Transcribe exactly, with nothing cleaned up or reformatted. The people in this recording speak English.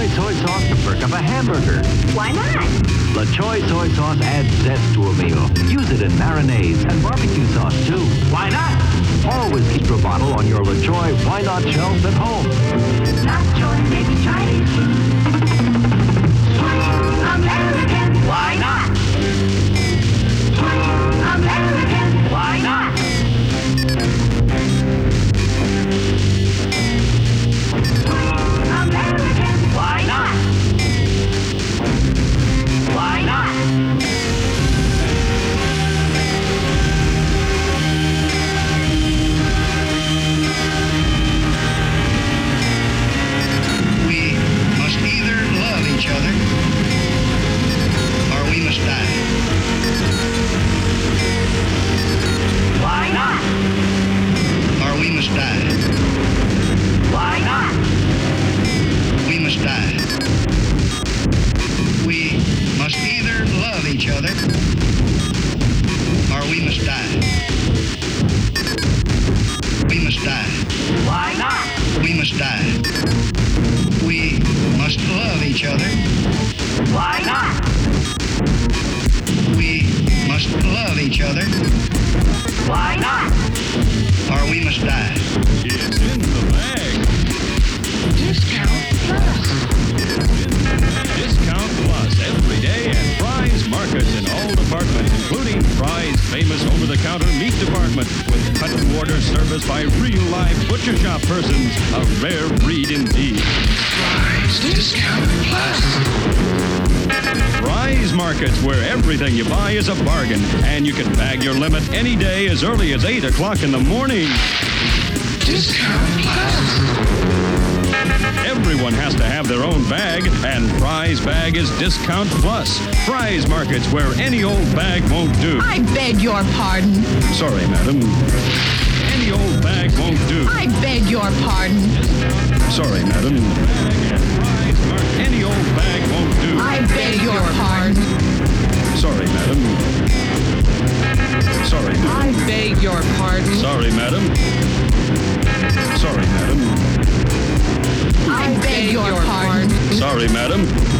soy sauce to perk up a hamburger. Why not? La Choy soy sauce adds zest to a meal. Use it in marinades and barbecue sauce too. Why not? Always keep your bottle on your La Choy Why Not shelves at home. Not Choy, maybe Chinese food. American. Why not? American. Why not? American. Why not? Why not? We must either love each other or we must die. Why not? Or we must die. Why not? We must die. We must either love each other or we must die. We must die. Why not? We must die. We must love each other. Why not? We must love each other Why not? or we must die. It's in the bag. Discount Plus. Discount Plus every day at Fry's Markets in all departments, including Fry's famous over-the-counter meat department with cut-to-order service by real live butcher shop persons, a rare breed indeed. Fry's Discount Plus. Fry's Markets, where everything you buy is a bargain, and you can bag your limit any day as early as eight o'clock in the morning. Discount Plus. Everyone has to have their own bag, and Fry's bag is Discount Plus. Fry's Markets, where any old bag won't do. I beg your pardon. Sorry, madam. Any old bag won't do. I beg your pardon. Sorry, madam. Any old bag won't do. I beg your pardon. Sorry, madam. Sorry, madam. I beg your pardon. Sorry, madam. Sorry, madam. I beg your pardon. Sorry, madam.